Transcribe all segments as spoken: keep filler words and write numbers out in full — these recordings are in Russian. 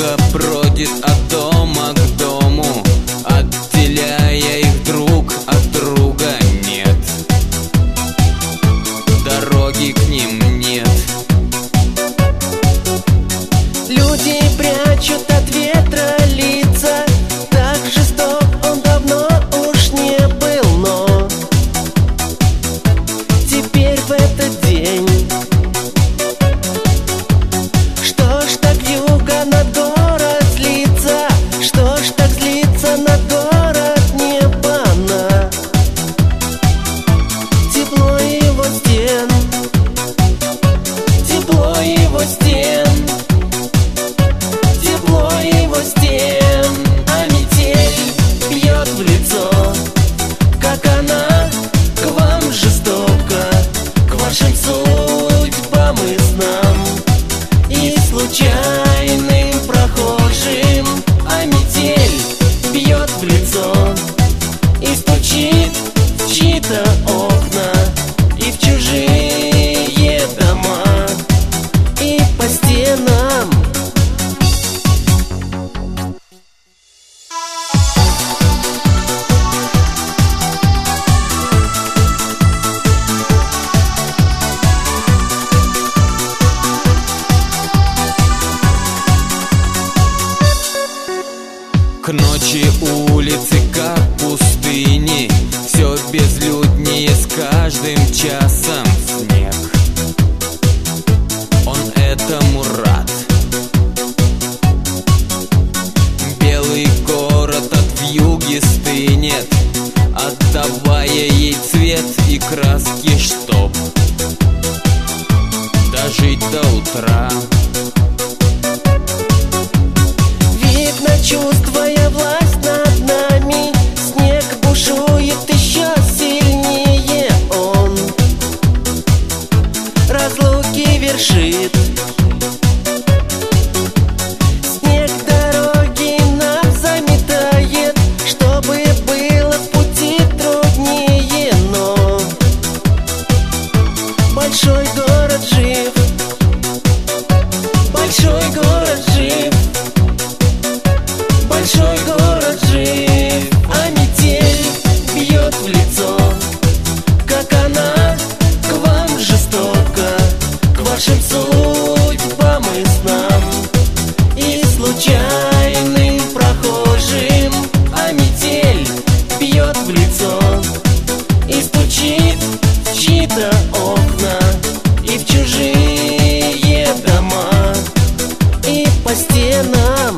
Ветка бродит от дома к дому, отделяя их друг от друга. Нет, дороги к ним нет. Люди прячут от ветра лица, так жесток он давно уж не был, но теперь в этот день. Что ж так вьюга на город злится? Что ж так злится на город небо? Тепло его стен, тепло его стен, тепло его стен. А метель бьет в лицо, как она к вам жестока, к вашим судьбам и снам и случайным прохожим. А метель бьет в лицо и стучит в чьи-то окна, и в чужие дома, и по стенам. К ночи улицы как пустыни, все безлюднее с каждым часом. Снег, он этому рад. Белый город от вьюги стынет, отдавая ей цвет и краски, чтоб дожить до утра. Видно, чувствуя власть над нами, снег бушует еще сильнее. Он разлуки вершит. Снег дороги нам заметает, чтобы было в пути труднее. Но большой город жив, большой город жив, большой город жив. А метель бьет в лицо, как она к вам жестока, к вашим судьбам и снам и случайным прохожим. А метель бьет в лицо и стучит в чьи-то окна, и в чужие дома, и по стенам.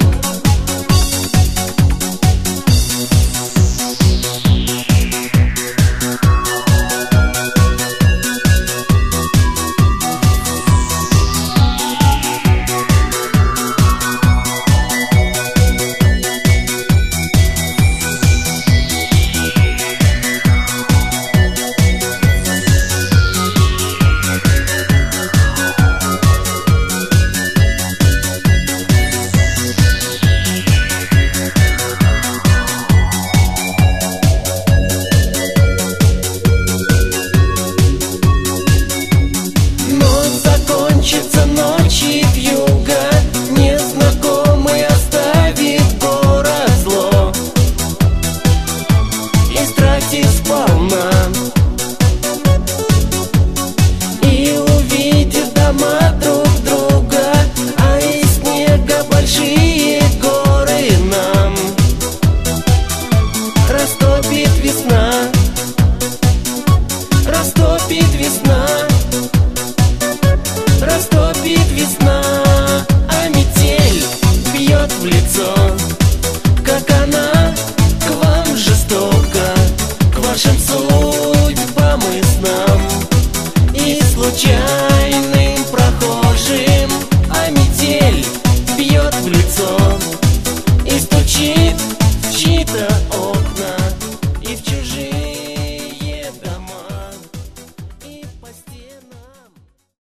Закончится ночи вьюга, незнакомый оставит город зло, истратив сполна, и увидит дома друг друга, а из снега большие горы нам растопит весна, растопит весна, растопит весна. А метель бьет в лицо,